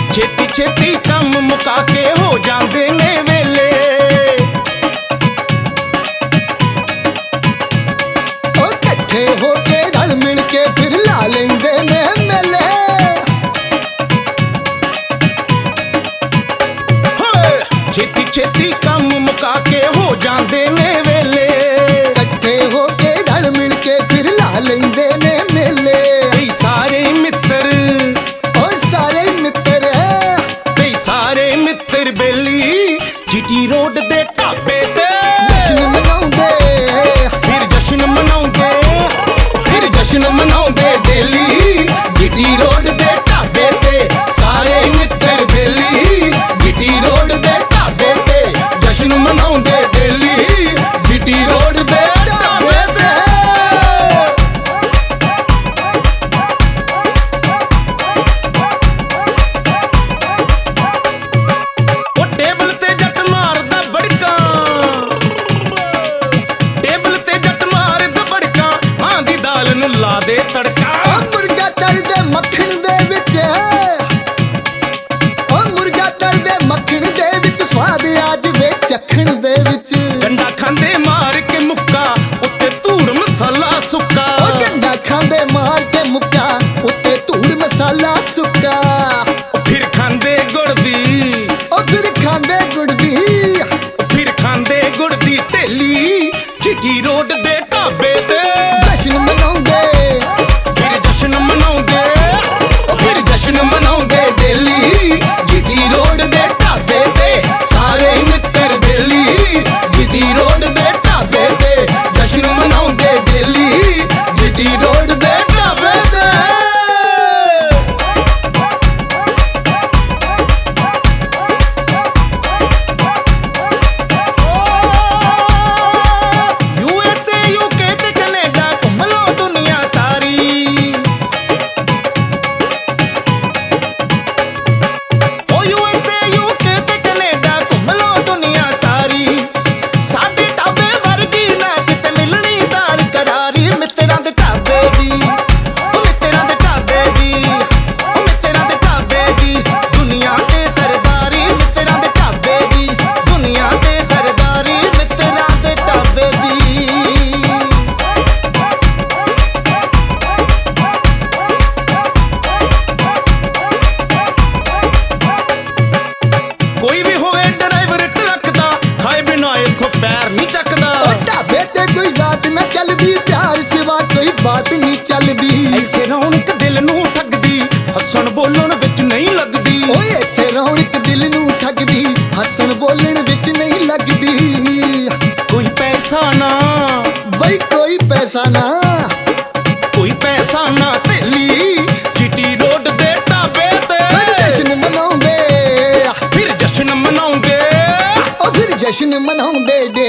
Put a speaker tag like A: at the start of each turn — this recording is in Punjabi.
A: ਛੇਤੀ ਛੇਤੀ ਕੰਮ ਮੁਕਾ ਕੇ ਹੋ ਜਾਂਦੇ ਨੇ ਵੇਲੇ।
B: ਉਹ ਇਕੱਠੇ ਹੋ ਕੇ ਰਲ ਮਿਲ ਕੇ ਫਿਰ ਲਾ ਲੈਂਦੇ ਨੇ ਮੇਲੇ।
A: ਛੇਤੀ ਛੇਤੀ ਕੰਮ ਮੁਕਾ ਕੇ ਹੋ ਜਾਂਦੇ ਨੇ ਵੇਲੇ।
B: ਇਕੱਠੇ ਹੋ ਕੇ ਰਲ ਮਿਲ ਕੇ ਫਿਰ ਲਾ ਲੈਂਦੇ ਨੇ ਮੇਲੇ।
A: ਕਈ ਸਾਰੇ ਮਿੱਤਰ,
B: ਉਹ ਸਾਰੇ ਮਿੱਤਰ,
A: ਕਈ ਸਾਰੇ ਮਿੱਤਰ ਬੇਲੀ ਜੀਟੀ ਰੋਡ ਦੇ ਢਾਬੇ ਤੇ
B: ਜਸ਼ਨ ਮਨਾਉਂਦੇ,
A: ਫਿਰ ਜਸ਼ਨ ਮਨਾਉਂਦੇ, ਫਿਰ ਜਸ਼ਨ ਮਨਾਉਂਦੇ ਡੇਲੀ ਜੀਟੀ ਰੋਡ ਦੇ ਢਾਬੇ ਤੇ। ਸਾਰੇ ਮਿੱਤਰ ਬੇਲੀ ਜੀਟੀ ਰੋਡ ਦੇ ਢਾਬੇ ਤੇ ਜਸ਼ਨ ਮਨਾਉਂਦੇ ਡੇਲੀ ਜੀਟੀ ਰੋਡ ਦੇ ਢਾਬੇ ਤੇ। ਉਹ ਟੇਬਲ ਤੇ ਜੱਟ ਮਾਰਦਾ ਬੜਕਾਂ, ਟੇਬਲ ਤੇ ਜੱਟ ਮਾਰਦਾ ਬੜਕਾਂ, ਮਾਂ ਦੀ ਦਾਲ ਨੂੰ ਲਾ ਦੇ ਤੜਕਾ।
B: ਉਹ ਮੁਰਗਾ ਤਲਦੇ ਮੱਖਣ ਦੇ ਵਿੱਚ, ਉਹ ਮੁਰਗਾ ਤਲਦੇ ਮੱਖਣ ਦੇ ਵਿੱਚ ਸਵਾਦ ਆ ਜਵੇ ਚੱਖਣ ਦੇ ਵਿੱਚ।
A: ਗੰਡਾ ਖਾਂਦੇ ਮਾਰ ਕੇ ਮੁੱਕਾ ਉੱਤੇ ਧੂੜ ਮਸਾਲਾ ਸੁੱਕਾ।
B: ਉਹ ਗੰਡਾ ਖਾਂਦੇ ਮਾਰ ਕੇ ਮੁੱਕਾ ਉੱਤੇ ਧੂੜ ਮਸਾਲਾ ਸੁੱਕਾ।
A: ਉਹ ਫਿਰ ਖਾਂਦੇ ਗੁੜ ਦੀ,
B: ਉਹ ਫਿਰ ਖਾਂਦੇ ਗੁੜ ਦੀ,
A: ਫਿਰ ਖਾਂਦੇ ਗੁੜ ਦੀ ਢੇਲੀ ਜੀਟੀ ਰੋਡ ਦੇ ਢਾਬੇ ਤੇ
B: ਜਸ਼ਨ ਮਨਾਉਂਦੇ,
A: ਫਿਰ ਜਸ਼ਨ ਮਨਾਉਂਦੇ, ਉਹ ਫਿਰ ਜਸ਼ਨ ਮਨਾਉਂਦੇ ਡੇਲੀ ਜੀਟੀ ਰੋਡ ਦੇ ਢਾਬੇ ਤੇ। ਸਾਰੇ ਮਿੱਤਰ ਬੇਲੀ ਜੀਟੀ ਰੋਡ ਦੇ ਢਾਬੇ ਤੇ ਜਸ਼ਨ ਮਨਾਉਂਦੇ ਡੇਲੀ ਜੀਟੀ ਰੋਡ ਦੇ ਢਾਬੇ ਤੇ। USA UK ਤੇ ਕੈਨੇਡਾ ਘੁੰਮ ਲੋ ਦੁਨੀਆ ਸਾਰੀ। ਉਹ USA UK ਤੇ ਕੈਨੇਡਾ ਘੁੰਮ ਲੋ ਦੁਨੀਆ ਸਾਰੀ। ਸਾਡੇ ਢਾਬੇ ਵਰਗੀ ਨਾ ਕਿਤੇ ਮਿਲਣੀ ਦਾਲ ਕਰਾਰੀ। ਮਿੱਤਰਾਂ ਦੇ ਢਾਬੇ ਦੀ, ਉਹ ਮਿੱਤਰਾਂ ਦੇ ਢਾਬੇ ਦੀ, ਉਹ ਮਿੱਤਰਾਂ ਦੇ ਢਾਬੇ ਦੀ ਦੁਨੀਆ ਤੇ ਸਰਦਾਰੀ। ਮਿੱਤਰਾਂ ਦੇ ਢਾਬੇ ਦੀ ਦੁਨੀਆ ਤੇ ਸਰਦਾਰੀ। ਮਿੱਤਰਾਂ ਦੇ ਢਾਬੇ ਦੀ। ਕੋਈ ਵੀ ਹੋਵੇ ਡਰਾਈਵਰ ਟਰੱਕ ਦਾ, ਖਾਏ ਬਿਨਾ ਇੱਥੋਂ ਪੈਰ ਨਹੀਂ ਚੱਕਦਾ।
B: ਉਹ ਢਾਬੇ ਤੇ ਕੋਈ ਜ਼ਾਤ ਨਾ ਚੱਲਦੀ, ਪਿਆਰ ਸਿਵਾ ਕੋਈ ਬਾਤ ਨਹੀਂ ਚੱਲਦੀ।
A: ਇੱਥੇ ਰੌਣਕ ਦਿਲ ਨੂੰ ਠੱਗਦੀ, ਹੱਸਣ ਬੋਲਣ ਵਿੱਚ ਨਹੀਂ ਲੱਗਦੀ।
B: ਓਏ ਇੱਥੇ ਰੌਣਕ ਦਿਲ ਨੂੰ ਠੱਗਦੀ, ਹੱਸਣ ਬੋਲਣ ਵਿੱਚ ਨਹੀਂ ਲੱਗਦੀ।
A: ਕੋਈ ਪੈਸਾ ਨਾ,
B: ਬਈ ਕੋਈ ਪੈਸਾ ਨਾ,
A: ਕੋਈ ਪੈਸਾ ਨਾ ਢੇਲੀ ਜੀਟੀ ਰੋਡ ਦੇ ਢਾਬੇ ਤੇ
B: ਫਿਰ ਜਸ਼ਨ ਮਨਾਉਂਦੇ,
A: ਫਿਰ ਜਸ਼ਨ ਮਨਾਉਂਦੇ,
B: ਉਹ ਫਿਰ ਜਸ਼ਨ ਮਨਾਉਂਦੇ